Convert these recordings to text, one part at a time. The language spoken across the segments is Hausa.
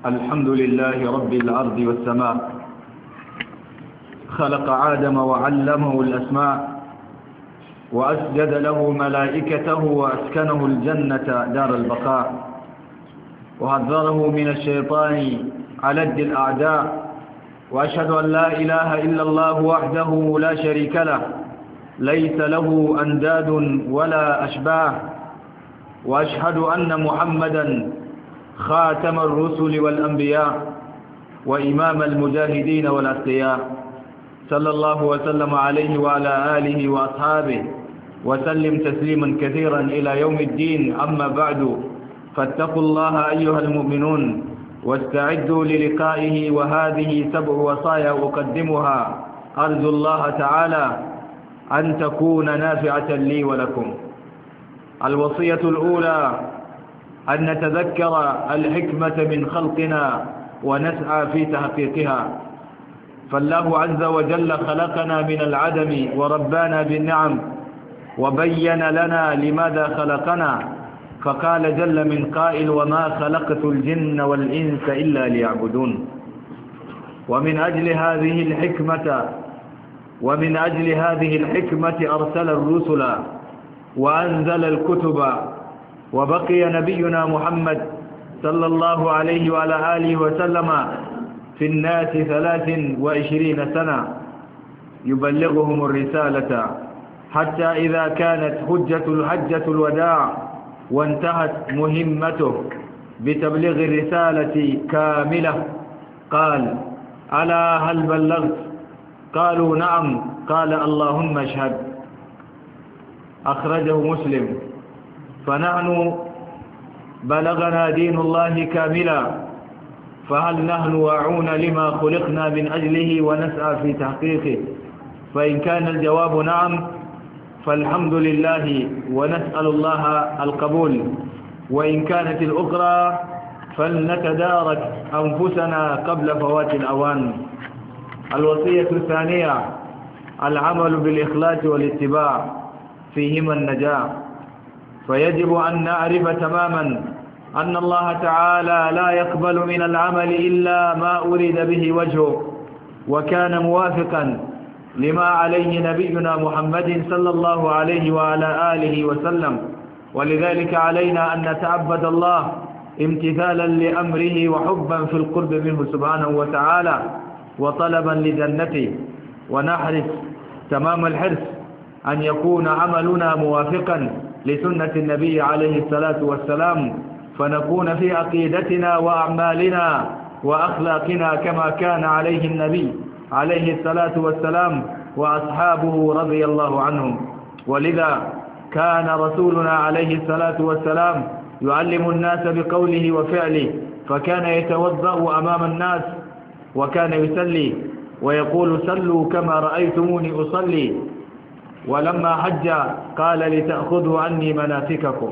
الحمد لله رب الأرض والسماء، خلق آدم وعلمه الأسماء، وأسجد له ملائكته وأسكنه الجنة دار البقاء، وحذره من الشيطان على الأعداء. وأشهد أن لا إله إلا الله وحده لا شريك له، ليس له أنداد ولا أشباه. وأشهد أن محمدا خاتم الرسل والأنبياء وإمام المجاهدين والأتقياء، صلى الله وسلم عليه وعلى آله وأصحابه وسلم تسليما كثيرا إلى يوم الدين. أما بعد، فاتقوا الله أيها المؤمنون واستعدوا للقائه، وهذه 7 وصايا أقدمها أرجو الله تعالى أن تكون نافعة لي ولكم. الوصية الأولى أن نتذكر الحكمة من خلقنا ونسعى في تحقيقها. فالله عز وجل خلقنا من العدم وربانا بالنعم، وبين لنا لماذا خلقنا، فقال جل من قائل: وما خلقت الجن والإنس إلا ليعبدون. ومن أجل هذه الحكمة أرسل الرسل وأنزل الكتب، وبقي نبينا محمد صلى الله عليه وعلى آله وسلم في الناس 23 سنة يبلغهم الرسالة، حتى إذا كانت حجة الوداع وانتهت مهمته بتبليغ الرسالة كاملة، قال: ألا هل بلغت؟ قالوا: نعم. قال: اللهم اشهد. أخرجه مسلم. فنحن بلغنا دين الله كاملا، فهل نحن واعون لما خلقنا من أجله ونسعى في تحقيقه؟ فإن كان الجواب نعم فالحمد لله ونسأل الله القبول، وإن كانت الأخرى فلنتدارك أنفسنا قبل فوات الأوان. الوصية الثانية العمل بالإخلاص والاتباع، فيهما النجاة. فيجب أن نعرف تماما أن الله تعالى لا يقبل من العمل إلا ما أريد به وجهه، وكان موافقا لما عليه نبينا محمد صلى الله عليه وعلى آله وسلم. ولذلك علينا أن نتعبد الله امتثالا لأمره وحبا في القرب منه سبحانه وتعالى وطلبا لجنته، ونحرص تمام الحرص أن يكون عملنا موافقا لسنة النبي عليه الصلاة والسلام، فنكون في عقيدتنا وأعمالنا وأخلاقنا كما كان عليه النبي عليه الصلاة والسلام وأصحابه رضي الله عنهم. ولذا كان رسولنا عليه الصلاة والسلام يعلم الناس بقوله وفعله، فكان يتوضأ أمام الناس وكان يصلي ويقول: صلوا كما رأيتموني أصلي. ولما حج قال: لتأخذوا عني مناسككم.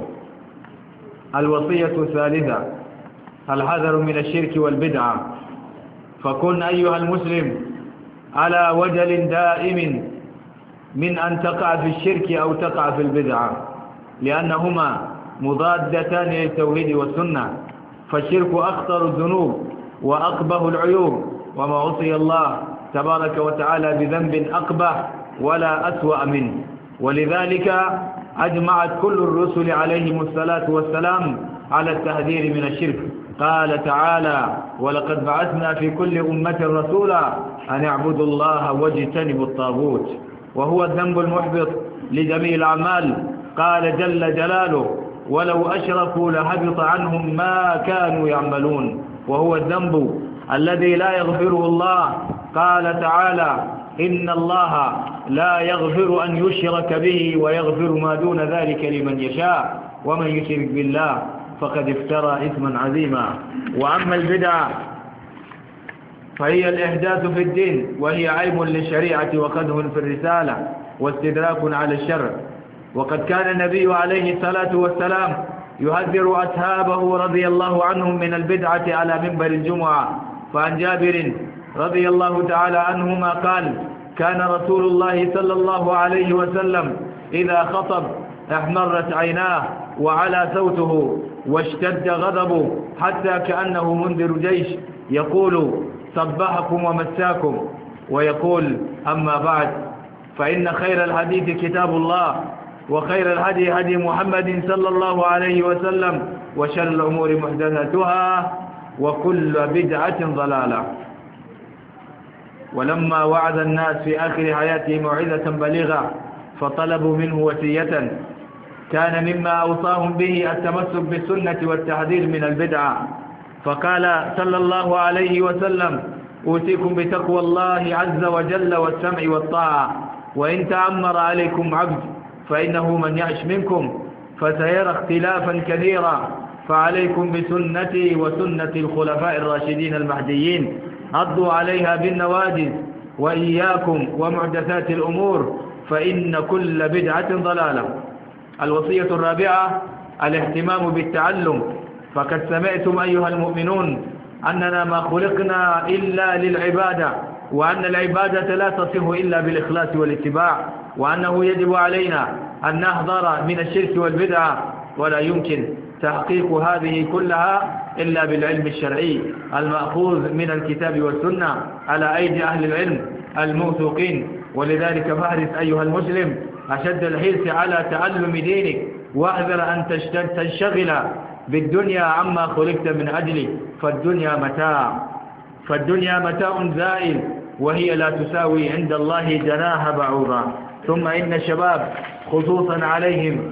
الوصية الثالثة الحذر من الشرك والبدعة. فكن أيها المسلم على وجل دائم من أن تقع في الشرك أو تقع في البدعة، لأنهما مضادتان للتوحيد والسنة. فالشرك أخطر الذنوب وأقبح العيوب، وما عصي الله تبارك وتعالى بذنب أقبح ولا أسوأ منه. ولذلك أجمعت كل الرسل عليهم الصلاة والسلام على التحذير من الشرك. قال تعالى: ولقد بعثنا في كل أمة رسولا أن اعبدوا الله واجتنبوا الطاغوت، وهو الذنب المحبط لجميع الأعمال. قال جل جلاله: ولو أشركوا لحبط عنهم ما كانوا يعملون، وهو الذنب الذي لا يغفره الله. قال تعالى: إن الله لا يغفر أن يشرك به ويغفر ما دون ذلك لمن يشاء، ومن يشرك بالله فقد افترى إثما عظيما. وأما البدع فهي الإحداث في الدين، وهي عيب للشريعة وقدح في الرسالة واستدراك على الشرع. وقد كان النبي عليه الصلاة والسلام يحذر أصحابه رضي الله عنهم من البدعة على منبر الجمعة. فعن جابر رضي الله تعالى عنهما قال: كان رسول الله صلى الله عليه وسلم إذا خطب احمرت عيناه وعلى صوته واشتد غضبه حتى كأنه منذر جيش يقول صبحكم ومساكم، ويقول أما بعد، فإن خير الحديث كتاب الله، وخير الهدي هدي محمد صلى الله عليه وسلم، وشر الأمور محدثاتها، وكل بدعة ضلالة. ولما وعد الناس في آخر حياته موعظة بليغة فطلبوا منه وصية، كان مما أوصاهم به التمسك بالسنة والتحذير من البدعة، فقال صلى الله عليه وسلم: أوصيكم بتقوى الله عز وجل والسمع والطاعة، وإن تأمر عليكم عبد فإنه من يعش منكم فسيرى اختلافا كثيرا، فعليكم بسنتي وسنة الخلفاء الراشدين المهديين، عضوا عليها بالنواجذ، وإياكم ومحدثات الأمور فإن كل بدعة ضلالة. الوصية الرابعة الاهتمام بالتعلم، فقد سمعتم أيها المؤمنون أننا ما خلقنا إلا للعبادة، وأن العبادة لا تصح إلا بالإخلاص والاتباع، وأنه يجب علينا أن نحذر من الشرك والبدعة، ولا يمكن تحقيق هذه كلها إلا بالعلم الشرعي المأخوذ من الكتاب والسنة على أيدي أهل العلم الموثوقين. ولذلك فاحرص أيها المسلم أشد الحرص على تعلم دينك، واحذر أن تنشغل بالدنيا عما خلقت من أجله، فالدنيا متاع زائل، وهي لا تساوي عند الله جناح بعوضة. ثم إن الشباب خصوصا عليهم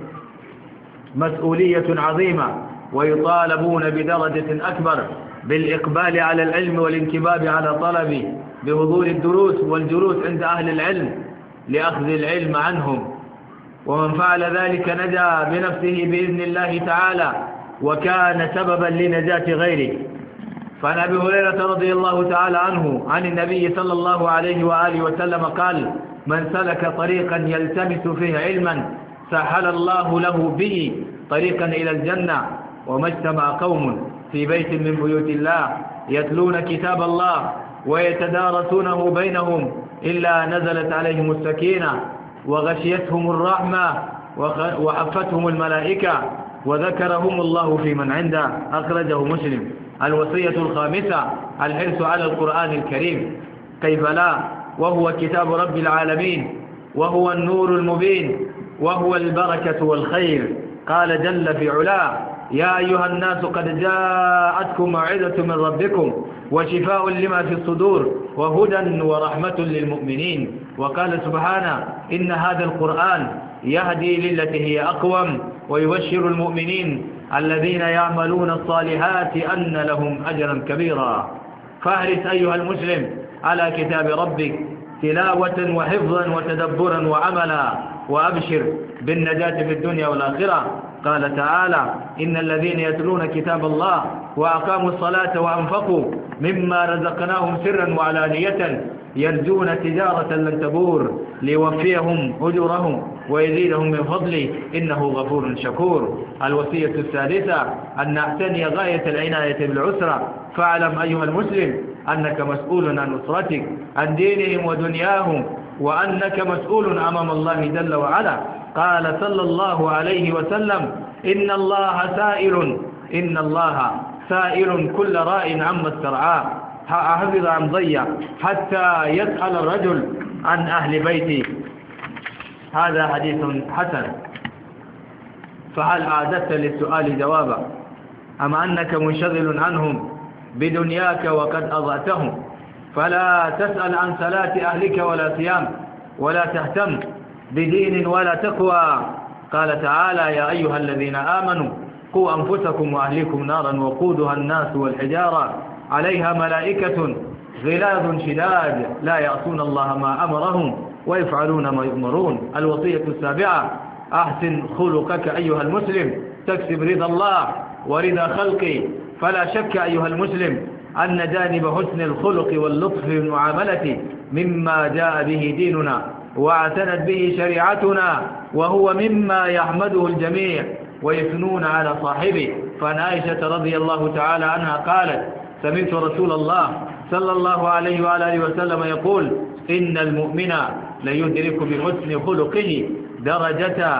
مسؤولية عظيمة، ويطالبون بدرجة أكبر بالإقبال على العلم والانكباب على طلبه، بحضور الدروس والجلوس عند أهل العلم لأخذ العلم عنهم، ومن فعل ذلك نجا بنفسه بإذن الله تعالى، وكان سببا لنجاة غيره. فعن أبي هريرة رضي الله تعالى عنه عن النبي صلى الله عليه وآله وسلم قال: من سلك طريقا يلتمس فيه علما سهل الله له به طريقا إلى الجنة. وما اجتمع قوم في بيت من بيوت الله يتلون كتاب الله ويتدارسونه بينهم إلا نزلت عليهم السكينة وغشيتهم الرحمة وحفتهم الملائكة وذكرهم الله في من عنده. أخرجه مسلم. الوصية الخامسة الحرص على القرآن الكريم، كيف لا، وهو كتاب رب العالمين، وهو النور المبين، وهو البركة والخير. قال جل في علاه: يا أيها الناس قد جاءتكم موعظة من ربكم وشفاء لما في الصدور وهدى ورحمة للمؤمنين. وقال سبحانه: إن هذا القرآن يهدي للتي هي أقوم ويبشر المؤمنين الذين يعملون الصالحات أن لهم أجرا كبيرا. فاحرص أيها المسلم على كتاب ربك تلاوة وحفظا وتدبرا وعملا، وأبشر بالنجاة في الدنيا والآخرة. قال تعالى: إن الذين يتلون كتاب الله وأقاموا الصلاة وأنفقوا مما رزقناهم سرا وعلانية يرجون تجارة لن تبور ليوفيهم أجورهم ويزيدهم من فضله إنه غفور شكور. الوصية السادسة أن نعتني غاية العناية بالعسرة. فاعلم أيها المسلم أنك مسؤول عن أسرتك، عن دينهم ودنياهم، وأنك مسؤول أمام الله جل وعلا. قال صلى الله عليه وسلم: إن الله سائل كل راء عما استرعاه، حفظ عن ضيع حتى يسأل الرجل عن أهل بيته. هذا حديث حسن. فهل أعددت للسؤال جوابا، أم أنك منشغل عنهم بدنياك وقد أضعتهم؟ فلا تسأل عن صلاة أهلك ولا صيام، ولا تهتم بدين ولا تقوى. قال تعالى: يا أيها الذين آمنوا قوا أنفسكم وأهلكم نارا وقودها الناس والحجارة عليها ملائكة غلاظ شداد لا يعصون الله ما أمرهم ويفعلون ما يؤمرون. الوصية السابعة: أحسن خلقك أيها المسلم تكسب رضا الله ورضا خلقه. فلا شك أيها المسلم أن جانب حسن الخلق واللطف في المعاملة مما جاء به ديننا واعتنت به شريعتنا، وهو مما يحمده الجميع ويثنون على صاحبه. فعن عائشة رضي الله تعالى عنها قالت: سمعت رسول الله صلى الله عليه وآله وسلم يقول: إن المؤمن ليدرك بحسن خلقه درجة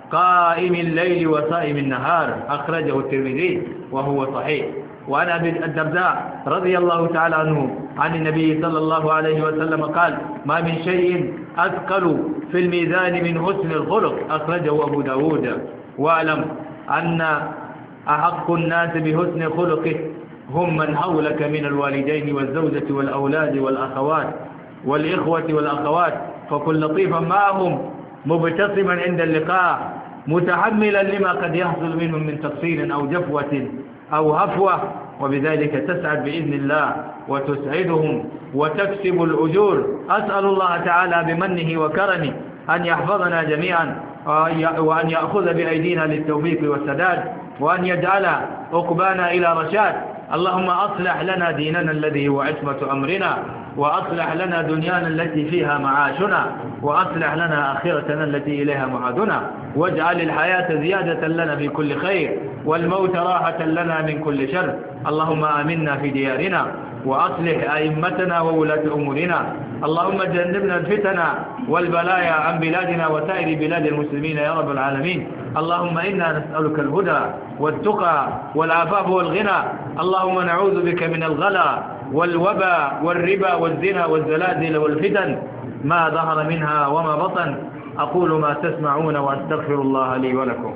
قائم الليل وصائم النهار، أخرجه الترمذي وهو صحيح. وعن أبي الدرداء رضي الله تعالى عنه عن النبي صلى الله عليه وسلم قال: ما من شيء أثقل في الميزان من حسن الخلق، أخرجه أبو داود. واعلم أن أحق الناس بحسن خلقه هم من حولك من الوالدين والزوجة والأولاد والأخوات والإخوة والأخوات، فكن لطيفا معهم مبتسما عند اللقاء، متحملا لما قد يحصل منهم من تقصير أو جفوة أو هفوة، وبذلك تسعد بإذن الله وتسعدهم وتكسب الأجور. أسأل الله تعالى بمنه وكرمه أن يحفظنا جميعا، وأن يأخذ بأيدينا للتوفيق والسداد، وأن يجعل عقبانا إلى رشاد. اللهم أصلح لنا ديننا الذي هو عصمة أمرنا، وأصلح لنا دنيانا التي فيها معاشنا، وأصلح لنا آخرتنا التي إليها معادنا، واجعل الحياة زيادة لنا في كل خير، والموت راحة لنا من كل شر. اللهم آمنا في ديارنا، وأصلح أئمتنا وولاة أمورنا. اللهم جنبنا الفتن والبلايا عن بلادنا وسائر بلاد المسلمين يا رب العالمين. اللهم إنا نسألك الهدى والتقى والعفاف والغنى. اللهم نعوذ بك من الغلا والوبا والربا والزنا والزلازل والفتن ما ظهر منها وما بطن. أقول ما تسمعون وأستغفر الله لي ولكم.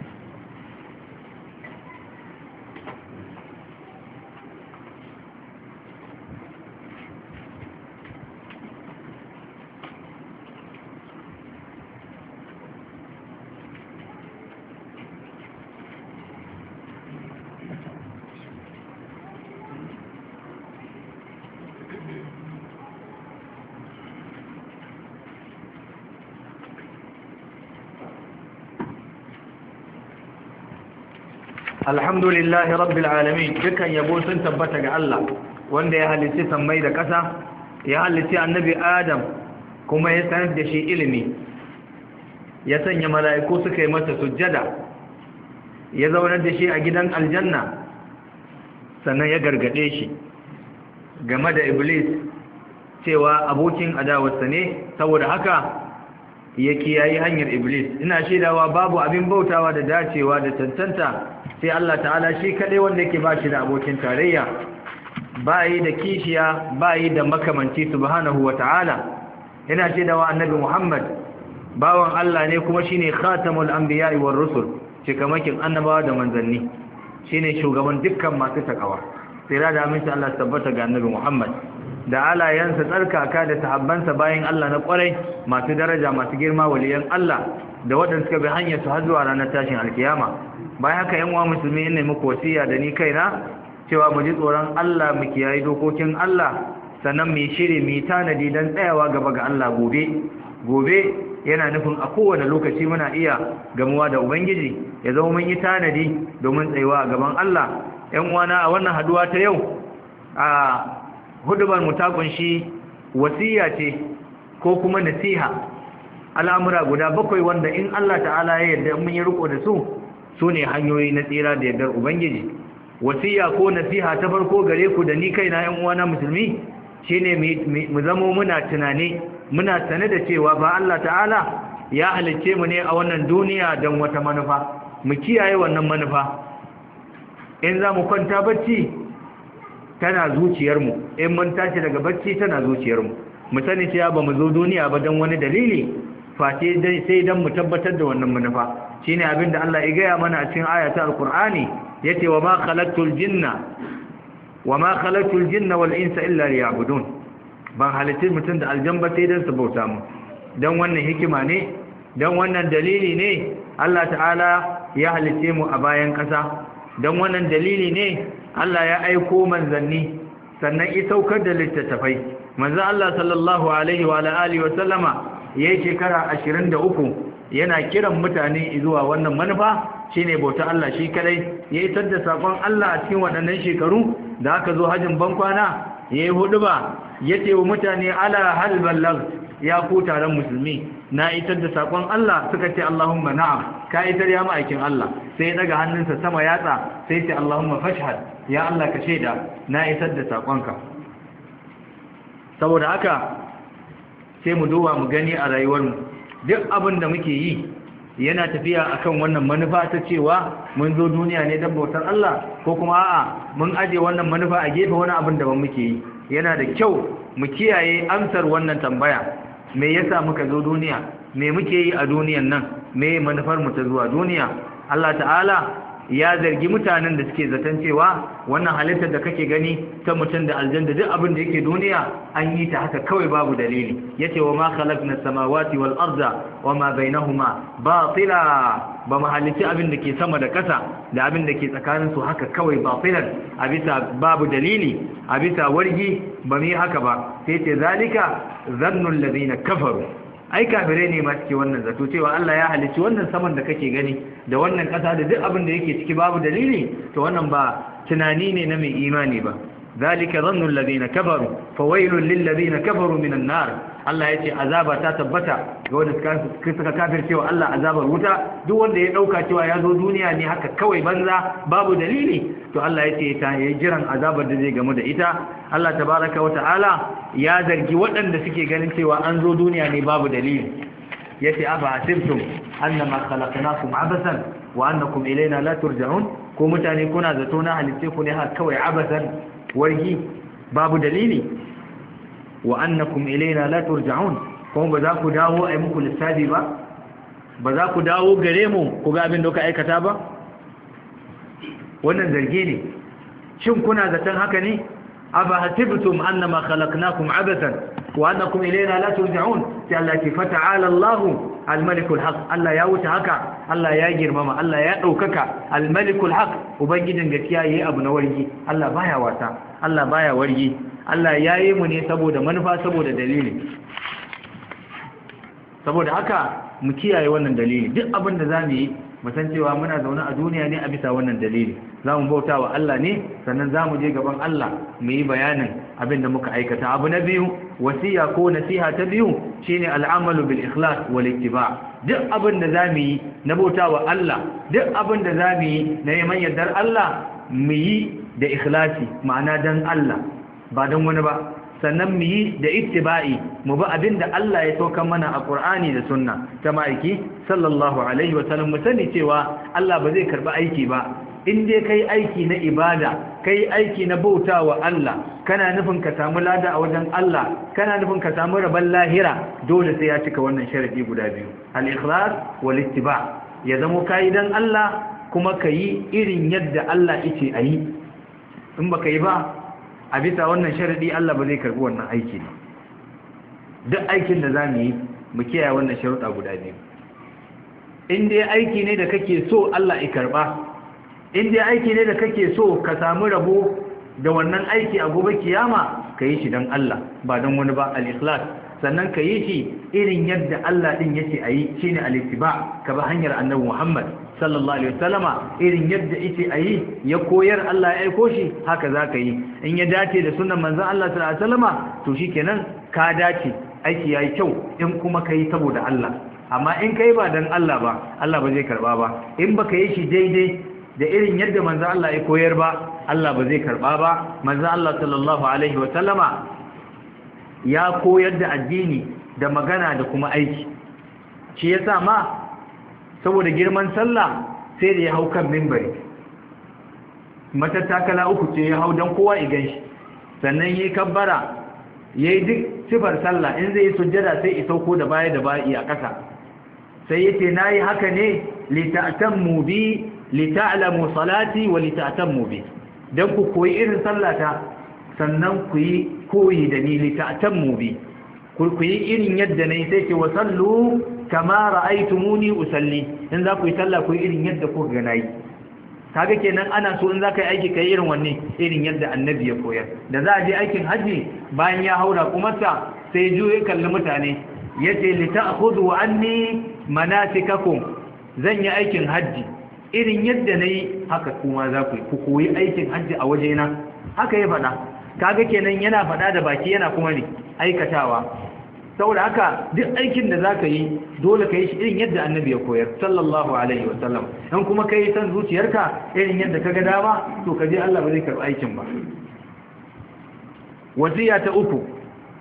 Alhamdulillahi rabbil alamin, dukan yabo sun tabbata ga Allah wanda ya halicci sammai da ƙasa, ya halicci annabi Adam kuma ya sanar da shi ilimi, ya sanya mala'iku suka yi masa sujjada, ya zaunar da shi a gidan aljanna, sannan ya gargade shi game da Iblis cewa abokin adawarsa ne, saboda haka ya kiyayi hanyar Iblis. Ina shaidawa babu abin bautawa da dacewa da tantanta sai Allah ta'ala shi kaɗai wanda yake ba shi da abokin tarayya, ba yi da kishiya, ba yi da makamanci subhanahu wa ta'ala. Ina shaidawa annabi Muhammad bawan Allah ne kuma shine khatamul anbiya'i war rusul, cikamakin annabawa da manzanni, shine shugaban dukkan masu takawa. Sai da aminci Allah tabbata ga annabi Muhammad da alayansa tsarkaka da sahabbansa bayan Allah na kwarai masu daraja masu girma waliyan Allah da waɗanda suka bi hanyar su har zuwa ranar tashin alkiyama. Bayan haka yan uwa musulmi ne muku wasiya da ni kaina cewa mu ji tsoron Allah, mu kiyaye dokokin Allah, sannan mu shiri mu tanadi dan tsayawa gaba ga Allah gobe yana nufin a kowane lokaci muna iya gamuwa da ubangiji, ya zama mun yi tanadi domin tsayawa gaban Allah. Yan uwana, a wannan haduwa ta yau a hudubar mu ta kunshi wasiya ce ko kuma nasiha, al'amura guda 7 wanda in Allah ta'ala ya yarda mun yi riko da su ne hanyoyi na tsira da yardar ubangiji. Wasiya ko nasiha ta farko gare ku da ni kaina yan uwana musulmi shine mu zamo muna tunani, muna sane da cewa ba Allah ta'ala ya halicce mu ne a wannan duniya don wata manufa, mu kiyaye wannan manufa. In za mu kwanta bacci tana zuciyarmu, in mun tashi daga bacci tana zuciyarmu. Mu sani cewa ba mu zo duniya ba don wani dalili face sai don mu tabbatar da wannan manufa. Shine abin da Allah ya gaya mana a cikin ayatul Alqur'ani, yace wa ma khalaqtul jinna wal insa illa liya'budun. Ban halitta mutum da aljamba sai dan su bauta mu. Dan wannan hikima ne, dan wannan dalili ne Allah ta'ala ya halitte mu a bayan kasa. Dan wannan dalili ne Allah ya aiko manzanni, sannan ya saukar da littattafai. Manzo Allah sallallahu alaihi wa alihi wa sallama yayi shekara 23 yana kiran mutane zuwa wannan manufa, shine bauta Allah shi kadai. Ya isar da sakon Allah a cikin waɗannan shekaru da aka zo hajjin bankwana, yayi huduba yace wa mutane ala hal balagh, ya ku taron musulmi na isar da sakon Allah. Suka ce Allahumma na'am, ka isar ya ma'aikin Allah. Sai ya daga hannunsa sama yatsa sai ce Allahumma fashhad, ya Allah ka shaida na isar da sakonka. Saboda haka sai mu duba mu gani a rayuwarmu duk abin da muke yi yana tafiya akan wannan manufa ta cewa mun zo duniya ne don bautar Allah ko kuma a'a mun aje wannan manufa a gefe wani abin da ban muke yi. Yana da kyau mu kiyaye amsar wannan tambaya, me yasa muka zo duniya, me muke yi a duniyan nan, me manufar mu ta zuwa duniya. Allah ta'ala ya zargi mutanen da suke zaton cewa wannan halittar da kake gani ta mutum da aljanna duk abin da yake duniya an yi ta haka kawai babu dalili. Yace wa ma khalaqna samawati wal arda wa ma bainahuma batila, ba mu halitta abin da ke sama da ƙasa da abin da ke tsakanin su haka kawai batilan, a bisa babu dalili, a bisa wargi ba mu yi haka ba. Sai ce zalika zannul ladina kafaru, ai kafire ne ma suke wannan zato cewa Allah ya halicci wannan saman da kake gani da wannan ƙasa da duk abin da yake ciki babu dalili, to wannan ba tunani ne na mai imani ba. zalika dhannu alladhina kafaru fawailul lil ladina kafaru minan nar. Allah yace azaba ta tabbata ga wanda suka kafircewa Allah, azabar wuta. Duk wanda ya dauka cewa ya zo duniya ne haka kawai banza babu dalili, to Allah yace ta yi jiran azabar da zai gamu da ita. Allah tabaraka wa ta'ala ya zargi waɗanda suke ganin cewa an zo duniya ne babu dalili. Yace afa asibtum annama khalaqnakum abasan wa annakum ilayna la turja'un, ko mutane kuna zato na halitte ku ne haka kawai abasan wargi babu dalili, wa annakum ilayna la turja'un, kuma ba za ku dawo ai muku lissafi ba, ba za ku dawo gare mu ku ga abin da kuka aikata ba. Wannan zargi ne. Shin kuna zaton haka ne? aba hasibtum annama khalaqnakum abathan wa annakum ilayna la turja'un. sai Allah ya fata'ala Allahu al-malikul haq. Allah ya wuce haka, Allah ya girmama, Allah ya daukaka. Al-malikul haq, ubangijin gaskiya yayi abu na wargi. Allah baya wasa, Allah baya wargi. Allah yayi mu ne saboda manufa, saboda dalili. Saboda haka mu kiyaye wannan dalili. Duk abin da zamu yi mu san cewa muna zaune a duniya ne a bisa wannan dalili. Zamu bauta wa Allah ne, sannan zamu je gaban Allah mu yi bayanin abin da muka aikata. Abu na biyu, wasiya ko nasiha ta biyu shine al'amalu bil ikhlas wal ittiba. Duk abin da zamu yi na bauta wa Allah, duk abin da zamu yi na neman yardar Allah, mu yi da ikhlasi, ma'ana dan Allah ba dan wani ba. Sannan mu yi da ittiba'i, mu bi abin da Allah ya sauka mana a Qur'ani da Sunna ta ma'aiki sallallahu alaihi wa sallam. Mu sani cewa Allah ba zai karba aiki ba in dai kai aiki na ibada, kai aiki na bautawa Allah, kana nufin ka samu lada a wajen Allah, kana nufin ka samu rabon lahira, dole sai ya cika wannan sharadi guda biyu, al-ikhlas wal ittiba'. Ya zama kai dan Allah kuma kai irin yadda Allah yake ayi. In baka yi ba, a bisa wannan sharadi Allah ba zai karbi wannan aiki ba. Duk aikin da zamu yi mu kiyaye wannan sharuɗa guda biyu. In dai aiki ne da kake so Allah ya karba, in dai aiki ne da kake so ka samu rabo da wannan aiki a gobe kiyama, ka yi shi dan Allah ba dan wani ba, al-ikhlas. Sannan ka yi shi irin yadda Allah din yace ayi, shine al-ittiba, ka bi hanyar Annabi Muhammad sallallahu alaihi wasallama, irin yadda yace ayi ya koyar, Allah ya aiko shi, haka zaka yi. In ya dace da sunnan manzon Allah sallallahu alaihi wasallama, to shikenan ka dace, aiki yayi kyau. In kuma kai saboda Allah, amma in kai ba dan Allah ba, Allah ba zai karba ba. In baka yi shi daidai da irin yadda manzon Allah ya koyar ba, Allah ba zai karba ba. Manzon Allah sallallahu alaihi wasallama ya koyar da addini da magana da kuma aiki. Shi yasa ma saboda girman sallah sai da ya hau kan minbari, matattakala uku ce ya hau don kowa ya ganshi. Sannan yayi kabbara, yayi duk sifar sallah. In zai yi sujjada sai ya sauko da baya da bayi a ƙasa, sai yace nayi haka ne li ta'tammu bi, li ta'lamu salati wa li ta'tammu bi, dan ku koyi irin sallata, sannan ku yi koyi da ni, li ta'tammu bi, ku yi irin yadda nayi. Sai ce wa sallu kama ra'aytumuni usalli, in za ku yi sallah ku yi irin yadda kuka ga nayi. Kaga kenan ana so in za ka yi aiki kai irin wanne, irin yadda annabi ya koyar. Da za a je aikin haji, bayan ya haura kumarsa sai juye kalli mutane, yace li ta'khudhu anni manasikakum, zan yi aikin haji irin yadda nayi, haka kuma za ku yi, ku koyi aikin haji a wajena. Haka ya faɗa. Kaga kenan yana faɗa da baki, yana kuma ne aikatawa. Saboda haka duk aikin da zaka yi dole ka yi shi irin yadda annabi ya koyar sallallahu alaihi wasallam. In kuma kai san zuciyarka irin yadda kaga dama, to ka je Allah ba zai karɓi aikin ba. Wasiya ta uku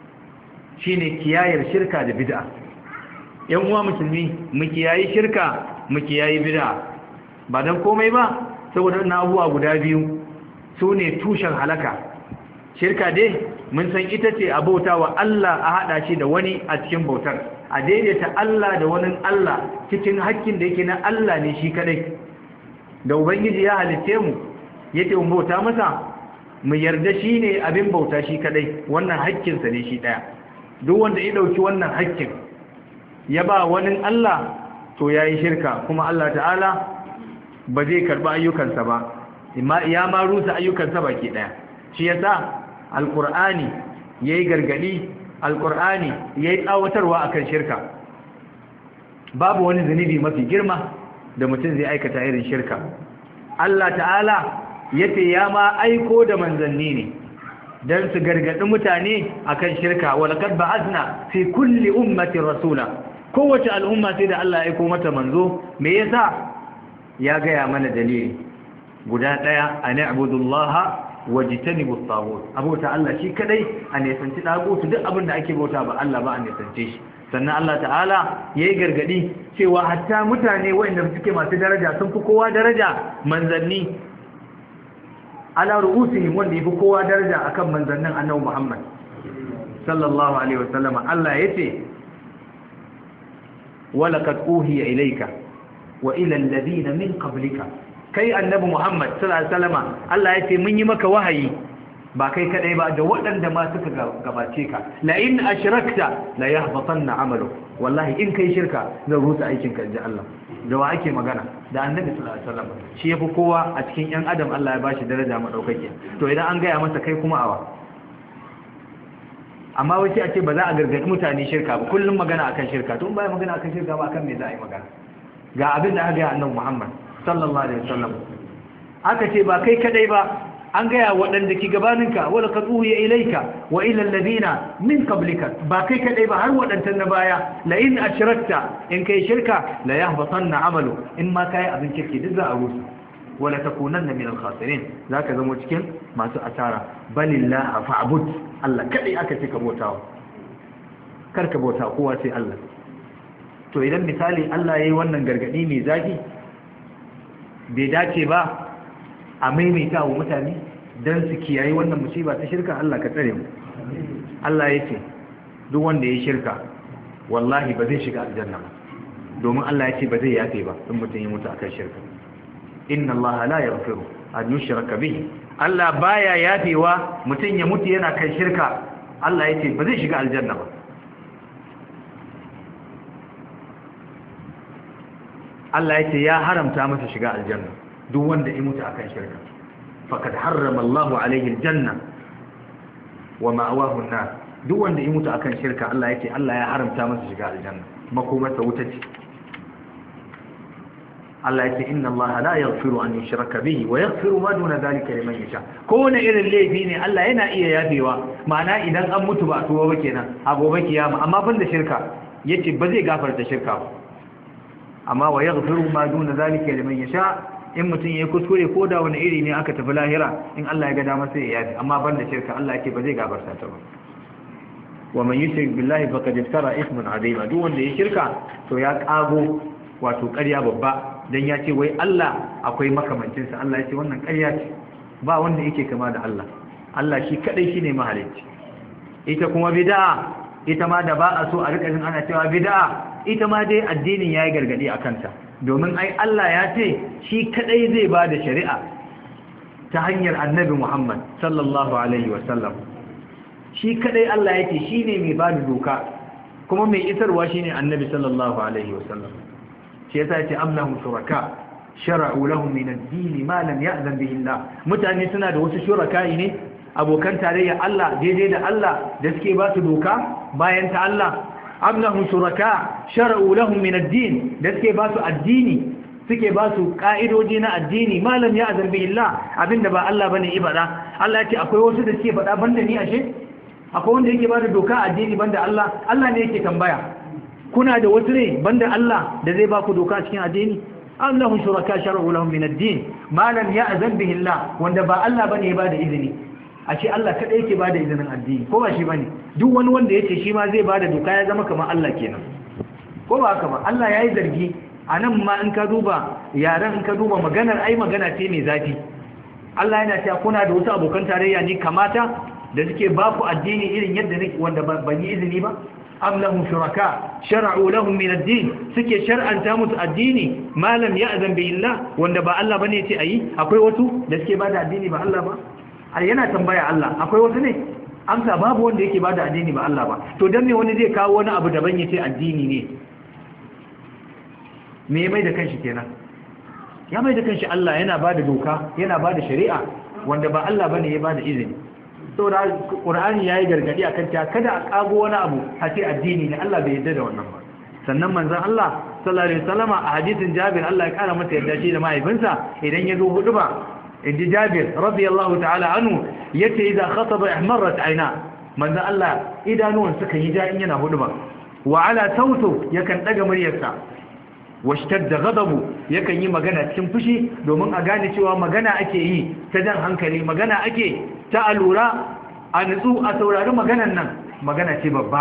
shine kiyayar shirka da bid'a. Yan uwa musulmi, mu kiyayi shirka muke yayi bid'a ba dan komai ba saboda wannan abubuwa guda biyu su ne tushen halaka. Shirka dai mun san ita ce a bauta wa Allah a hada shi da wani a cikin bautar, a daidaita Allah da wani Allah cikin hakkin da yake na Allah ne shi kadai. Da ubangiji ya halitte mu yake mu bauta masa, mu yarda shi ne abin bauta shi kadai, wannan hakkinsa ne shi daya. Duk wanda ya dauki wannan hakkin ya ba wani Allah to yayi shirka, kuma Allah ta'ala ba zai karba ayyukansa ba, ya ma rusa ayyukansa baki daya. Shi yasa alqur'ani yayi gargadi, alqur'ani yayi tsawatarwa akan shirka. Babu wani zunubi mafi girma da mutum zai aikata irin shirka. Allah ta'ala yace ya ma aiko da manzanni ne dan su gargadi mutane akan shirka. Walaqad ba'athna fi kulli ummatin rasula, kowace al'umma sai da Allah ya aiko mata manzo. Me yasa? Ya gaya mana dalili guda daya, an i'budullaha wajtanibu at-taghut, abota Allah shi kadai, a nesanci dagutu, duk abin da ake bauta ba Allah ba a nesance shi. Sannan Allah ta'ala yayi gargadi cewa hatta mutane waɗanda suke masu daraja sun fi kowa daraja, manzanni ala ru'usihim, wanda yafi kowa daraja akan manzannin Annabi Muhammad sallallahu alaihi wasallam. Allah yace walaqad uhiya ilayka wa ila alladhina min qablika, kai Annabi Muhammad sallallahu alaihi wasallam Allah yace mun yi maka wahayi, ba kai kadai ba da waɗanda ma suka gabace ka. La in ashrakta la yahbatanna amalu, wallahi in kai shirka zan rusa aikin ka, inji Allah. Da wa ake magana? Da Annabi sallallahu alaihi wasallam. Shi yafi kowa a cikin ƴan adam, Allah ya bashi daraja madaukake. To idan an gaya masa kai kuma awa. Amma wace a ce ba za a gargadi mutane shirka ba, kullum magana akan shirka. To in ba magana akan shirka ba, akan me za a yi magana? Ga abin da aka ga Annabi Muhammad sallallahu alaihi wasallam. Aka ce ba kai kadai ba, an gaya waɗanda ki gabaninka, wala qad uhiya ilayka wa ila alladhina min qablika, ba kai kadai ba har waɗantan na baya. La in ashrakta, in kai shirka la yahbatanna amalu, in ma kai abin kirki duk za a rusa. Wala takunanna min al-khasirin, zaka zama cikin masu asara. Balillahi fa'bud, Allah kadai aka ce ka bautawa, kar ka bauta kowa sai Allah. To idan misali Allah yayi wannan gargadi mai zafi, bai dace ba a maimaita wa mutane don su kiyaye wannan musiba ta shirka. Allah ka tsare mu. Allah ya ce duk wanda ya shirka wallahi ba zai shiga aljanna ba, domin Allah ya ce ba zai yafe ba in mutum ya mutu akan shirka. Inna Allah la yaghfiru an yushraka bihi, Allah baya yafewa mutum ya mutu yana kan shirka. Allah ya ce ba zai shiga aljanna ba. Allah ya ce ya haramta masa shiga aljanna duk wanda ya mutu akan shirka. Faqad harrama Allahu alayhi aljanna wa ma'wahu an-nar, duk wanda ya mutu akan shirka Allah yake Allah ya haramta masa shiga aljanna, makomarsa wuta ce. Allah yake inna Allah la yaghfiru an yushraka bihi wa yaghfiru ma duna dhalika liman yasha. Kowane irin laifi ne Allah yana iya yafewa, ma'ana idan an mutu ba tuwa ba kenan a gobe kiyama, amma banda shirka yace ba zai gafarta shirka ba. Amma wa yaghfiru ma duna dhalika liman yasha, in mutum ya kuskure ko da wani iri ne aka tafi lahira, in Allah ya ga dama sai ya yafi, amma banda shirka Allah yake ba zai gafarta ta ba. Wa man yushrik billahi faqad iftara ithman azima, duk wanda ya shirka to ya kago wato ƙarya babba, dan ya ce wai Allah akwai makamancin sa. Allah ya ce wannan ƙarya ce, ba wanda yake kama da Allah. Allah shi kadai shine mahalicci. Ita kuma bid'a, ita ma da ba a so a rika jin ana cewa bid'a, ita ma dai addinin yayi gargadi akan ta. Domin ai Allah ya ce shi kadai zai ba da shari'a ta hanyar Annabi Muhammad sallallahu alaihi wasallam. Shi kadai Allah yake shine mai ba da doka, kuma mai isarwa shine Annabi sallallahu alaihi wasallam. Shi yasa yace am lahum shuraka shara'u lahum min ad-din ma lam ya'zan bihi Allah. Mutane suna da wasu shuraka'i ne, abokan tarayya Allah, daidai da Allah, da suke ba su doka bayan ta Allah. am lahum shuraka shar'u lahum min ad-din, da suke ba su addini, suke ba su ka'idoji na addini, malam ya azan bihi Allah, abinda ba Allah bane ibada. Allah ya ce akwai wasu da suke faɗa banda ni, ashe akwai wanda yake ba da doka addini banda Allah. Allah ne yake tambaya, kuna da wasu ne banda Allah da zai ba ku doka cikin addini? am lahum shuraka shar'u lahum min ad-din ma lam ya'zan bihi Allah, wanda ba Allah bane ya ba da izini. Ashe Allah kadai yake ba da izinin addini, ko ba shi bane? Duk wani wanda yace shi ma zai ba da doka ya zama kamar Allah kenan, ko ba haka ba? Allah yayi zargi anan ma in ka duba yaran in ka duba maganar ai magana ce mai zafi Allah yana cewa kuna da wasu abokan tarayya ne kamata da suke ba ku addini irin yadda nake wanda ban yi izini ba am lahum shuraka shar'u lahum min ad-din suke shar'anta musu addini ma lam ya'zan billah wanda ba Allah bane yace ayi akwai wasu da suke bada addini ba Allah ba har yana tambaya Allah akwai wasu ne amsa babu wanda yake bada addini ba Allah ba to dan me wani zai kawo wani abu daban yace addini ne me mai da kanshi kenan ya mai da kanshi Allah yana bada doka yana bada shari'a wanda ba Allah bane ya bada izini saboda Qur'ani yayi gargadi akan ta kada a kago wani abu a ce addini ne Allah bai yarda da wannan ba sannan manzon Allah sallallahu alaihi wasallama a hadisin Jabir Allah ya kara masa yarda shi da mahaifinsa idan ya zo huduba inji Jabir radiyallahu ta'ala anhu yace idza khataba ihmarat ayna manzon Allah idanuwan suka yi ja in yana huduba wa ala sautu yakan daga muryarsa washtadda ghadabu yakan yi magana cikin fushi domin a gane cewa magana ake yi ta jan hankali magana ake ta alura a nutsu a saurari maganan nan magana ce babba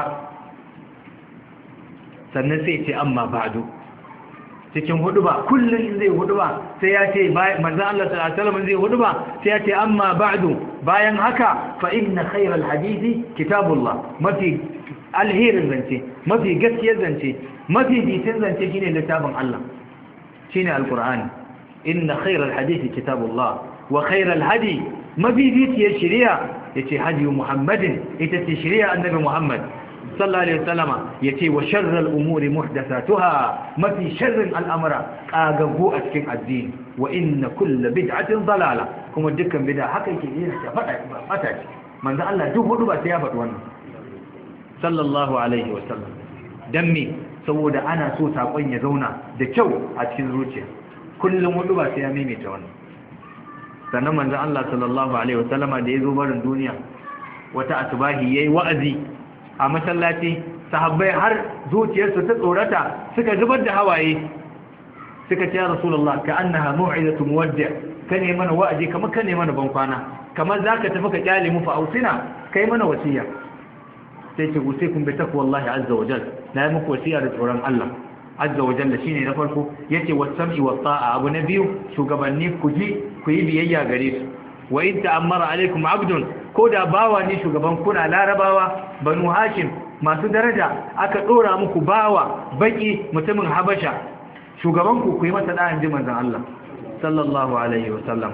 sannan sai ce amma ba'du cikin huduba kullum in zai huduba sai ya ce manzon Allah sallallahu alaihi wasallam zai huduba sai ya ce amma ba'du bayan haka fa inna khayral hadisi kitabullah mafi alherin zance mafi gaskiyar zance mafi bitin zance shine littafin Allah shine alqur'ani inna khayral hadisi kitabullah wa khayral hadi mafi bitiyar shari'a yace hadi muhammadin ita ce shari'a annabi muhammad sallallahu alaihi wasallama yace wa sharral umuri muhdathatuha mafi sharrin al'amara kagago a cikin addini wa inna kullu bid'atin dalala kuma dukkan bid'a haka yake yin ta fata ce manzo Allah duk hudu ba sai ya faɗi wannan sallallahu alaihi wasallam dan me saboda ana so sakon ya zauna da kyau a cikin zuciya kullum hudu ba sai ya maimaita wannan sannan manzo Allah sallallahu alaihi wasallama da yazo barin duniya wata asbahi yayi wa'azi a masallaci sahabbai har zuciyarsu ta tsorata suka zubar da hawaye suka ce ya rasulullah ka annaha mu'izatu muwaddi' kane mana wa'azi kamar kane mana bankwana kamar zaka tafi ka kyale mu fa ausina kai mana wasiya sai ce usikum bi taqwallahi azza wa jalla na yi muku wasiya da tsoron Allah azza wa jalla shine na farko yace was-sam'i was-ta'a abu na biyu shugabanni ku yi biyayya gare su wa in ta'ammara alaikum abdun ko da bawa ne shugaban kuna larabawa banu hashim masu daraja aka dora muku bawa baki mutumin habasha shugaban ku yi masa da'an ji manzon Allah sallallahu alaihi wasallam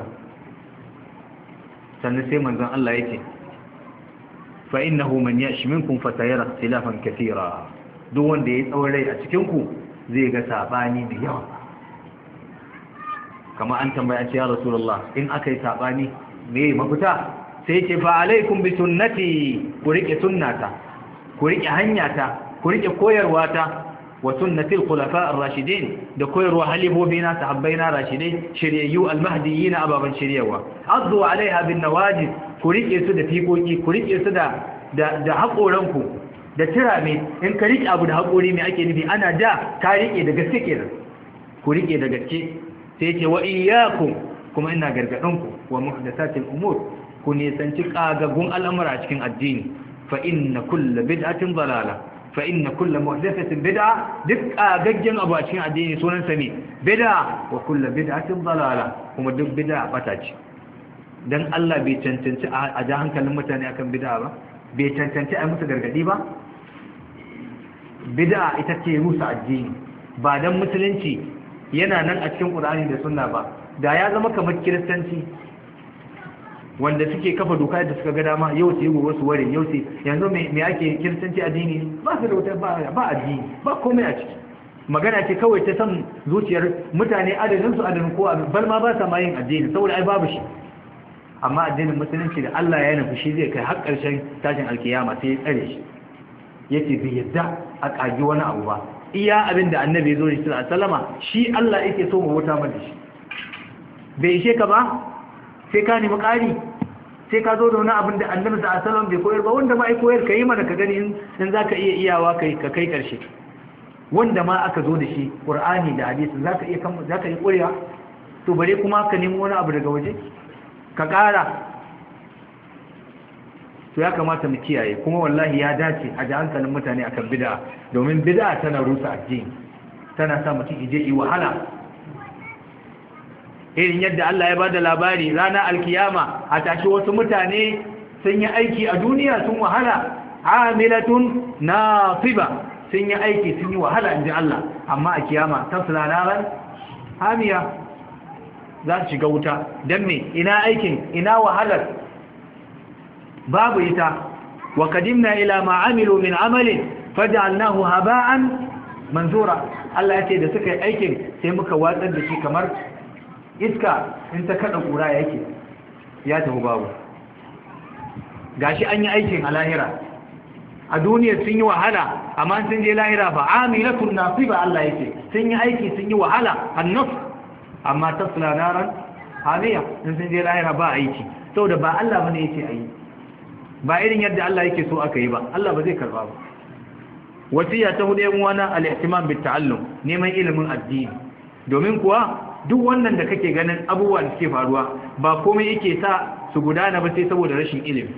sannan sai manzon Allah yake fa innahu man yash minkum fatayara ikhtilafan katira duk wanda yayi tsawon rai a cikin ku zai ga sabani da yawa kama an tambaya ce ya rasulullah in akai sabani me mafita sai ce fa alaikum bi sunnati ku rike sunnata ku rike hanyata ku rike koyarwata wa sunnati al-khulafa ar-rashidin da koyarwa halibobina sahabbaina rashidai shiriyyu al-mahdiyyin ababan shiriyawa azzu alaiha bin nawajid ku rike su da fikoki ku rike su da haƙoranku da tirame in ka rike abu da haƙori mai ake nufi ana da ka rike da gaske kenan ku rike da gaske sai ce wa iyyakum kuma ina gargadinku wa muhdathatil umur ku nisanci kagagun al'amura cikin addini fa inna kullu bid'atin dalala fa inna kullu muhdathatin bid'a duk kagaggen abu a cikin addini sunan sa ne bid'a wa kullu bid'atin dalala kuma duk bid'a bata ce dan Allah bai cancanci a ja hankalin mutane akan bid'a ba bai cancanci a musu gargadi ba bid'a ita ce rusa addini ba dan musulunci yana nan a cikin Qur'ani da Sunna ba da ya zama kamar kiristanci wanda suke kafa doka da suka ga dama yau su yi gobe su ware yau su yanzu me ake kiristanci addini ba su da wuta ba addini ba komai a ciki magana ce kawai ta san zuciyar mutane adadin su adadin ko bal ma ba sa ma yin addini saboda ai babu shi amma addinin musulunci da Allah ya nufi shi zai kai har ƙarshen tashin alkiyama sai ya tsare shi yace bai yadda a kagi wani abu ba iya abin da annabi ya zo da shi sallallahu alaihi wasallama shi Allah yake so mu wuta mana shi bai ishe ka ba sai ka nemi ƙari sai ka zo da wani abin da annabi sallallahu alaihi wasallam bai koyar ba wanda ma ai koyar kai mana ka gani in zaka iya iyawa kai ka kai ƙarshe wanda ma aka zo da shi Qur'ani da hadisi zaka iya ƙurewa to bare kuma ka nemi wani abu daga waje ka ƙara to ya kamata mu kiyaye kuma wallahi ya dace a ji hankalin mutane akan bid'a domin bid'a tana rusa addini tana sa mutum ije yi wahala irin yadda Allah ya bada labari ranar alkiyama a tashi wasu mutane sun yi aiki a duniya sun wahala amilatun nasiba sun yi aiki sun yi wahala inji Allah amma a kiyama tasla naran hamiya za su shiga wuta don me ina aikin ina wahalar babu ita wa qadimna ila ma amilu min amalin faj'alnahu haba'an manzura Allah ya ce da suka yi aikin sai muka watsar da shi kamar iska in ta kada kura yake ya tafi babu gashi an yi aikin a lahira a duniya sun yi wahala amma sun je lahira fa amilatun nasiba Allah yake sun yi aiki sun yi wahala annaf amma tasla naran hamiya in sun je lahira ba aiki saboda ba Allah bane yake ayi ba irin yadda Allah yake so aka yi ba Allah ba zai karba ba wasiya ta hudu yan wana al-ihtimam bit ta'allum neman ilimin addini domin kuwa duk wannan da kake ganin abubuwa da suke faruwa ba komai yake sa su gudana ba sai saboda rashin ilimi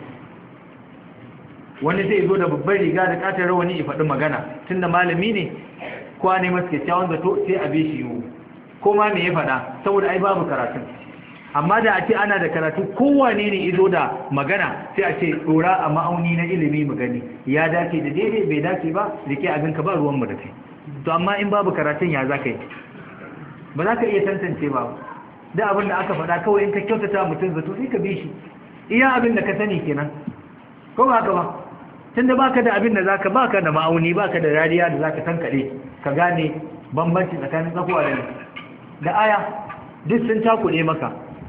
wani zai zo da babbar riga da katar rawani ya faɗi magana tunda malami ne kowa ne masu kyakkyawan zato sai a bishi yiwu ko ma me ya faɗa saboda ai babu karatu amma da a ce ana da karatu kowane ne izo da magana sai a ce ɗora a ma'auni na ilimi mu gani ya dace da daidai bai dace ba da ke abinka ba ruwanmu da kai to amma in babu karatun ya za ka yi ba za ka iya tantance ba da abin da aka faɗa kawai in ka kyautata mutum zato sai ka bi shi iya abin da ka sani kenan ko ba haka ba tunda baka da abin da zaka baka da ma'auni baka da rariya da zaka tankade ka gane bambanci tsakanin tsakuwa da aya duk sun takuɗe maka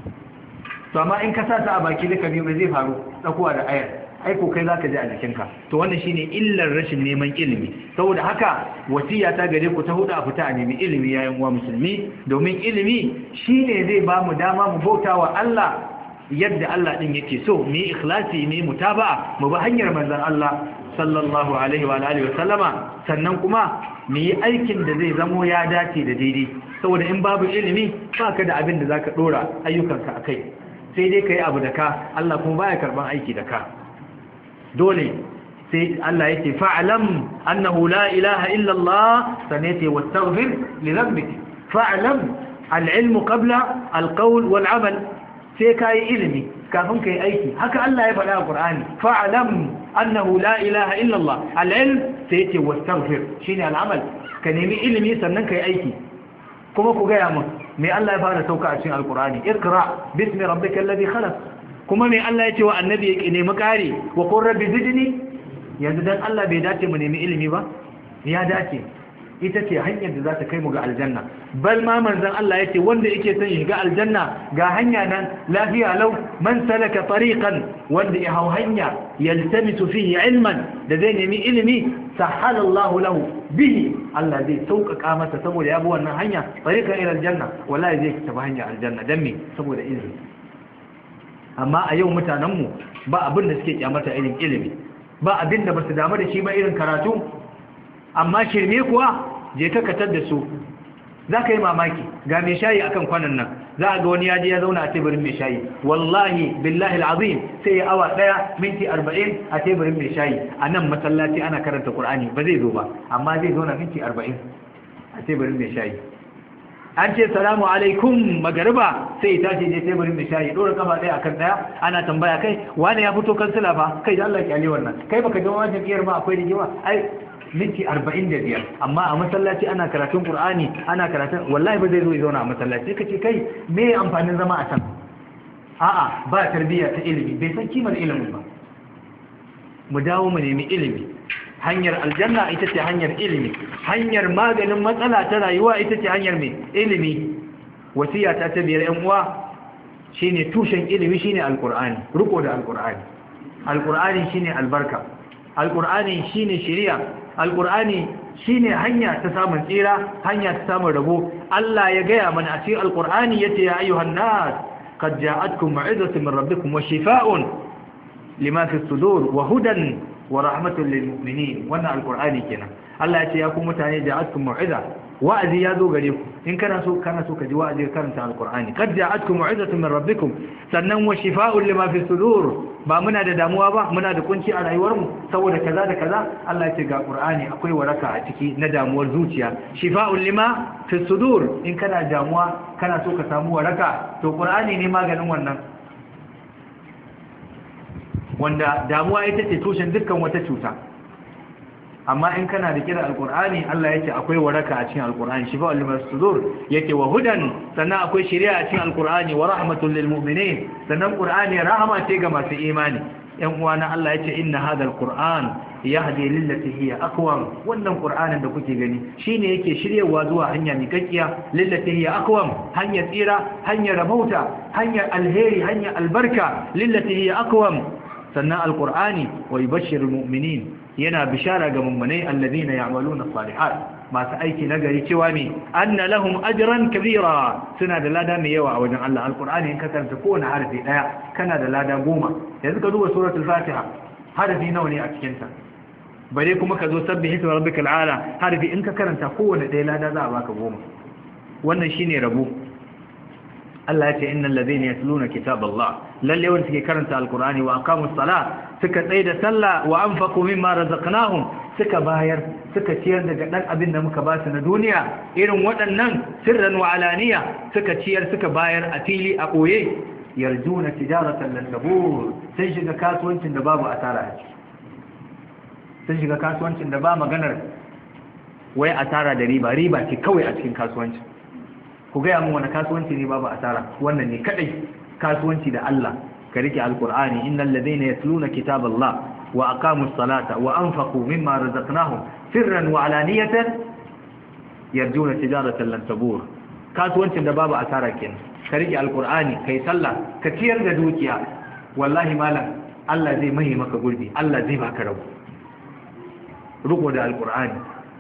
to amma in ka sa ta a baki duka biyu zai faru tsakuwa da ayar aiko kai zaka ji a jikinka to wannan shine illar rashin neman ilimi saboda haka wasiya ta gare ku ta hudu a fita a nemi ilimi yayin uwa musulmi domin ilimi shine zai ba mu dama mu bautawa Allah yadda Allah din yake so mu yi ikhlasi mu yi mutaba'a mu bi hanyar manzon Allah sallallahu alaihi wa alihi wasallama sannan kuma mu yi aikin da zai zamo ya dace da daidai saboda in babu ilimi baka da abin da zaka dora ayyukanka akai sai dai kai abu da ka Allah kuma baya karban aiki da ka dole sai Allah yake fa'lam annahu la ilaha illa Allah sanati wastaghfir li dhanbik fa'lam al-ilmu qabla al-qawl wal-amal sai kai ilimi kafin kai aiki haka Allah ya faɗa a Qur'ani fa'lam annahu la ilaha illa Allah al-ilm sai yake wastaghfir shine al-amal ka nemi ilimi sannan kai aiki kuma ku ga mun me Allah ya fara sauka a cikin al-Qur'ani iqra bismi rabbikal ladhi khalaq kuma me Allah ya ce wa annabi ya nemi kare wa qur rabbi zidni yanzu dan Allah bai dace mu nemi ilimi ba ya dace ita ce hanyar da za ta kai mu ga aljanna bal ma manzon Allah yace wanda yake son ya shiga aljanna ga hanya nan lafiya lau man salaka tariqan wanda ya hau hanya yaltamisu fihi ilman da zai nemi ilimi sahala Allah lahu bihi Allah zai sauƙaƙa masa saboda ya bi wannan hanya tariqan ila aljanna wallahi zai tafi hanya aljanna dan me saboda ilimi amma a yau mutanenmu ba abin da suke kyamata irin ilimi ba abin da ba su damu da shi ba irin karatu amma shirme kuwa je ka katar da su za ka yi mamaki ga mai shayi akan kwanan nan za a ga wani yaji ya zauna a teburin mai shayi wallahi billahi al'azim sai ya awa 1 minti 40 a teburin mai shayi a nan masallaci ana karanta Qur'ani ba zai zo ba amma zai zauna minti 40 a teburin mai shayi an ce salamu alaikum magariba sai ya tashi je teburin mai shayi dora kafa ɗaya akan ɗaya ana tambaya kai wani ya fito kansila fa kai da Allah ya kyale wannan kai baka ga wajen kiyar ba akwai rigima ai minti 45 amma a masallaci ana karatun Qur'ani ana karatun wallahi ba zai zo ya zauna a masallaci kace kai me amfanin zama a can a'a ba tarbiyya ta ilimi bai san kimar ilimin ba mu dawo mu nemi ilimi hanyar aljanna ita ce hanyar ilimi hanyar maganin matsala ta rayuwa ita ce hanyar mai ilimi wasiya ta biyar yan uwa shine tushen ilimi shine alqur'ani riko da alqur'ani alqur'ani shine albarka alqur'ani shine shari'a alqur'ani shine hanya ta samun tsira hanya ta samun rabo Allah ya gaya mana a cikin alqur'ani yace ya ayyuhan nas qad ja'atkum mau'izatun min rabbikum wa shifaa'un lima fi sudur wa hudan wa rahmatul lil mu'minin wannan alqur'ani kenan Allah ya ce ya ku mutane ja'atkum mau'iza wa'azi ya zo gare ku in kana so ka ji wa'azi karanta alqur'ani qad ja'atkum mau'izatun min rabbikum sannan wa shifaa'un lima fi sudur ba muna da damuwa ba, muna da kunci a rayuwarmu saboda kaza da kaza. Allah ya ce ga Qur'ani akwai waraka a ciki na damuwar zuciya, shifa'un lima fi sudur. In kana damuwa kana so ka samu waraka, to Qur'ani ne maganin wannan, wanda damuwa ita ce tushen dukkan wata cuta. Amma in kana da kira alkur'ani, Allah yake akwai waraka a cikin alkur'ani, shifa'ul lima sudur, yake wa hudan, sannan akwai shari'a a cikin alkur'ani, wa rahmatul lil mu'minin, sannan qur'ani rahama ce ga masu imani. Yan uwana, Allah yace inna hadal qur'an yahdi lillati hiya aqwam. Wannan qur'anin da kuke gani shine yake shiryewa zuwa hanya mikakkiya, lillati hiya aqwam, hanya tsira, hanya rabauta, hanya alheri, hanya albarka, lillati hiya aqwam. Sannan alkur'ani wa yubashshirul mu'minin, yana bishara ga mummunai alladhina ya'maluna salihat, masu aiki nagari, cewa me anna lahum ajran kabira, suna da lada mai yawa a wajen Allah. Alqur'ani in ka karanta kowane harfi daya kana da lada 10. yanzu ka duba suratul fatiha, harfi nawa ne a cikin ta? bare kuma ka zo sabbihi rabbikal ala, harfi in ka karanta kowane daya lada za a baka 10. wannan shine rabo. Allah ya ce innal ladhina yatluna kitaballah, lalle wanda suke karanta alqur'ani wa aqamus salah, suka tsaya da sallah, wa anfaqu mimma razaqnahum, suka bayar, suka ciyar daga dan abin da muka ba su na duniya, irin waɗannan sirran wa alaniya, suka ciyar suka bayar a fili a boye, yarjuna tijaratan lan tabur, sai shiga kasuwancin da babu asara a ciki, sai shiga kasuwancin da ba maganar wai asara da riba, riba ce kawai a cikin kasuwancin. ku gaya mun wani kasuwanci ne babu asara? wannan ne kadai kasuwanci da Allah. ka rike alqur'ani, innal ladhina yatluna kitaballah wa aqamus salata wa anfaqu mimma razaqnahum sirran wa alaniyatan yarjuna tijaratan lan tabur. kasuwancin da babu asara kenan. ka rike alqur'ani, kai sallah, ka ciyar da dukiya, wallahi malam Allah zai mai maka gurbi, Allah zai baka rabu. riko da alqur'ani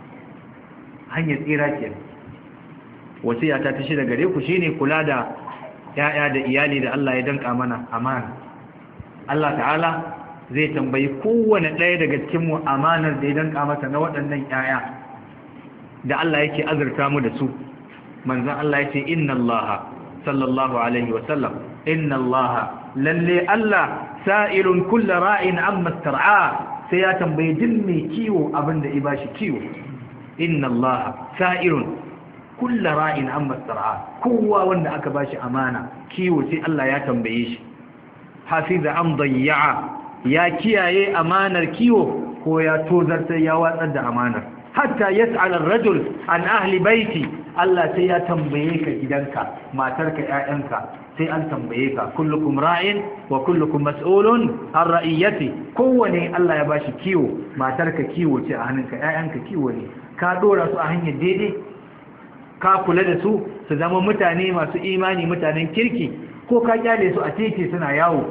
hanyar tsira kenan. wasiyata ta shi da gare ku shine kula da yaya da iyali da Allah ya danka mana amana. Allah ta'ala zai tambayi kowanne ɗaya daga cikin mu amanar da ya danka masa na waɗannan yaya da Allah yake azurta mu da su. manzon Allah yace inna Allah sallallahu alaihi wa sallam, inna Allah lalle Allah sa'ilun kullu ra'in amma star'a, sai ya tambayi duk mai kiwo abinda ya bashi kiwo. inna Allah sa'ilun kullu ra'in amma sar'a, kowa wanda aka bashi amana kiwo sai Allah ya tambaye shi. hafiza am dayya, ya kiyaye amanar kiwo ko ya tozarta ya watsar da amanar. hatta yas'al ar-rajul an ahli baiti, Allah sai ya tambaye ka gidanka, matarka, ƴaƴanka, sai an tambaye ka. kullukum ra'in wa kullukum mas'ulun an ra'iyati, kowane Allah ya bashi kiwo, matarka kiwo ce a hannunka, ƴaƴanka kiwo ne, ka dora su a hanyar daidai, ka kula da su su zama mutane masu imani, mutanen kirki, ko ka kyale su a titi suna yawo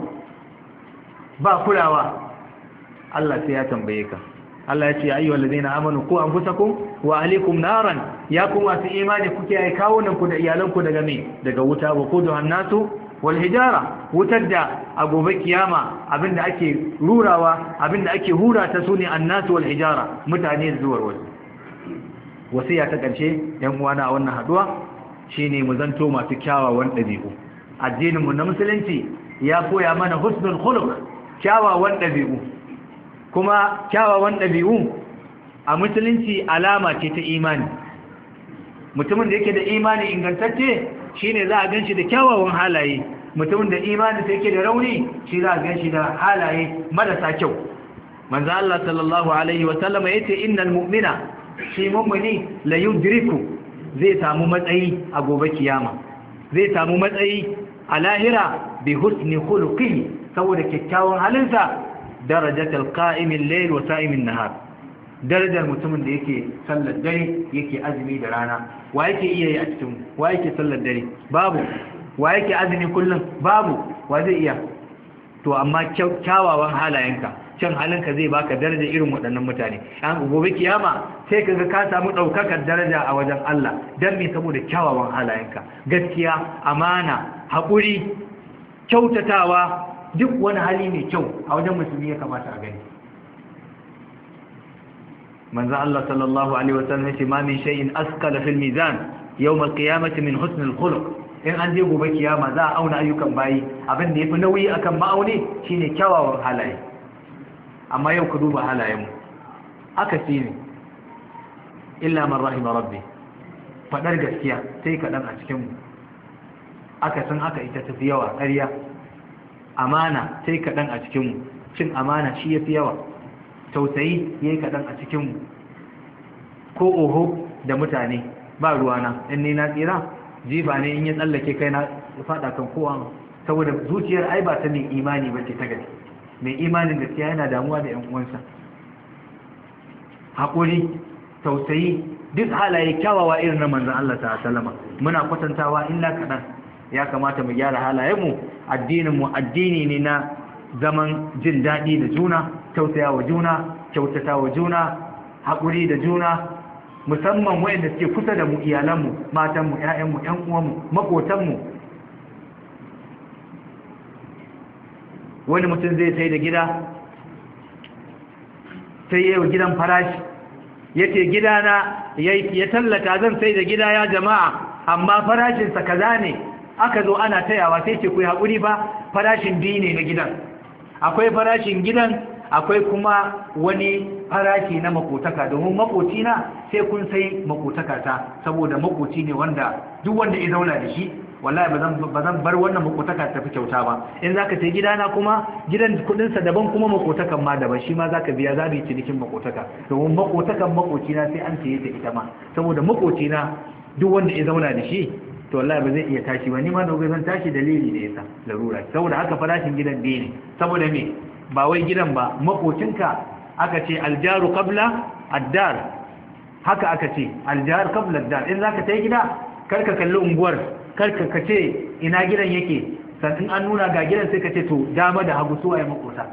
ba kulawa? Allah sai ya tambaye ka. Allah ya ce ya ayyuhal ladina amanu qu anfusakum wa ahlikum naran, ya kuma masu imani kuke ai kawunan ku da iyalanku daga me, daga wuta. wa quduha an-nasu wal hijara, wutar da a gobe kiyama abinda ake rurawa, abinda ake hura ta sune an-nasu wal hijara, mutane zuwar wasu. wasiya ta ƙarshe yan uwana a wannan haduwa shine mu zanto masu kyawawan ɗabi'u. addininmu na musulunci ya koya mana husnul khuluq, kyawawan ɗabi'u. kuma kyawawan ɗabi'u a musulunci alama ce ta imani. mutumin da yake da imani ingantacce shine za a ganshi da kyawawan halaye. mutumin da imani sai yake da rauni shi za a ganshi da halaye marasa kyau. manzo Allah sallallahu alaihi wa sallam yace innal mu'mina, shi mummuni la yudriku, zai samu matsayi a gobe kiyama, zai samu matsayi a lahira bi husni khuluqihi, saboda kyakkyawan halinsa, darajatul qa'imil layl wa sa'imin nahar, darajar mutumin da yake sallar dare yake azumi da rana. wa yake iya yi a cikin, wa yake sallar dare? babu. wa yake azumi kullum? babu. wa zai iya? to amma kyawawan halayenka, can halinka zai baka daraja irin waɗannan mutane. an gobe kiyama sai kaga ka samu ɗaukakar daraja a wajen Allah. dan me? saboda kyawawan halayenka, gaskiya, amana, haƙuri, kyautatawa, duk wani hali mai kyau a wajen musulmi ya kamata a gani. manzo Allah sallallahu alaihi wasallam ya ce ma min shay'in askala fil mizan yawm al-qiyamati min husn al-khuluq. in an je gobe kiyama za a auna ayyukan bayi, abin da yafi nauyi akan ma'auni shine kyawawan halaye. Amma yau ku duba halayenmu aka ne illa man rahima rabbi, fadar gaskiya sai kaɗan a cikinmu, aka san haka ita tafi yawa, ƙarya amana sai kaɗan a cikinmu, cin amana shi yafi yawa, tausayi yayi kaɗan a cikinmu, ko oho da mutane ba ruwana in ni na tsira jifa ne in ya tsallake kai na faɗa kan kowa, saboda zuciyar ai ba ta mai imani ba ce ta gari. Mai imanin gaskiya yana damuwa da ƴan uwansa, haƙuri, tausayi, duk halaye kyawawa irin na manzon Allah sallama muna kwatantawa illa kaɗan. Ya kamata mu gyara halayenmu. Addininmu addini ne na zaman jin daɗi da juna, tausayawa juna, kyautatawa juna, haƙuri da juna, musamman waɗanda suke kusa da mu, iyalanmu, matanmu, ƴaƴanmu, ƴan uwanmu, maƙotanmu. Wani mutum zai sai da gida, sai yayi gidan farashi, yace gidana ya tallata zan sai da gida ya jama'a, amma farashinsa kaza ne. Aka zo ana tayawa sai ce ku yi haƙuri ba, farashin biyu ne na gidan, akwai farashin gidan, akwai kuma wani farashi na makotaka, domin makocina sai kun sai makotaka ta, saboda makoci ne wanda duk wanda ya zauna da shi wallahi ba zan bar wannan makotaka ta fi kyauta ba. In zaka sai gidana kuma gidan kudinsa daban kuma makotakan ma daban, shi ma zaka biya za mu yi cinikin makotaka, domin makotakan makocina sai an saye ta ita ma, saboda makocina duk wanda ya zauna da shi to wallahi ba zai iya tashi ba, ni ma da zan tashi dalili da yasa larura. Saboda haka farashin gidan biyu ne, saboda me ba wai gidan ba, makocinka. Aka ce aljaru qabla addar, haka aka ce aljar qabla addar. In zaka sai gida karka kalli unguwar, karka kace ina gidan yake, sannan an nuna ga gidan sai ka ce to dama da hagu su waye makota,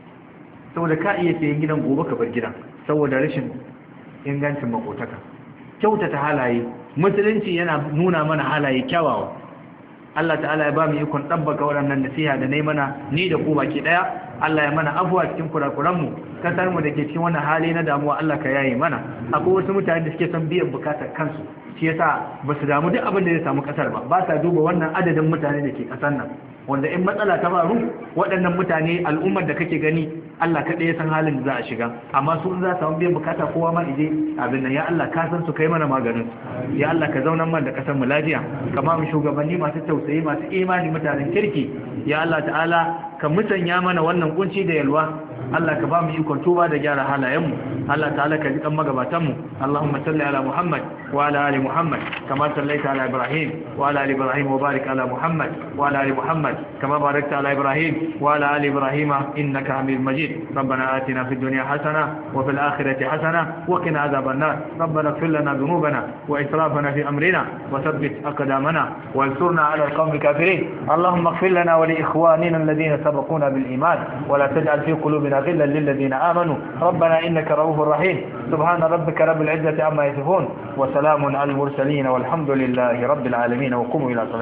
saboda ka iya sayen gidan gobe ka bar gidan saboda rashin ingancin makotaka. Kyautata halaye, musulunci yana nuna mana halaye kyawawa. Allah ta'ala ya ba mu ikon tabbaka waɗannan nasiha da nayi mana ni da ku baki daya. Allah ya mana afuwa cikin kurakuranmu, kasar mu da ke cikin wannan hali na damuwa Allah ka yaye mana. Akwai wasu mutane da suke son biyan bukatar kansu, shi yasa ba su damu duk abin da zai samu kasar ba sa duba wannan adadin mutane da ke kasar nan, wanda in matsala ta faru waɗannan mutane al'ummar da kake gani Allah kaɗai ya san halin da za a shiga, amma su za su samu biyan bukata kowa ma ije abin nan. Ya Allah ka san su kai mana maganin, ya Allah ka zauna mana da kasar mu lafiya, ka ba mu shugabanni masu tausayi, masu imani, mutanen kirki. Ya Allah ta'ala ka musanya mana wannan kunci da yalwa. Allah ka ba mu ikon tuba da gyara halayenmu. Allah ta'ala ka ji kan magabatanmu. Allahumma salli ala Muhammad wa ala ali Muhammad kama sallaita ala Ibrahim wa ala ali Ibrahim wa barik ala Muhammad wa ala ali Muhammad kama barakta ala Ibrahim wa ala ali Ibrahim innaka Hamidum Majid. ربنا آتنا في الدنيا حسنة وفي الآخرة حسنة وقنا عذاب النار. ربنا اغفر لنا ذنوبنا وإسرافنا في أمرنا وثبت أقدامنا وانصرنا على القوم الكافرين. اللهم اغفر لنا ولإخواننا الذين سبقونا بالإيمان ولا تجعل في قلوبنا غلا للذين آمنوا ربنا إنك رؤوف رحيم. سبحان ربك رب العزة عما يصفون وسلام على المرسلين والحمد لله رب العالمين. وقوموا إلى صلاة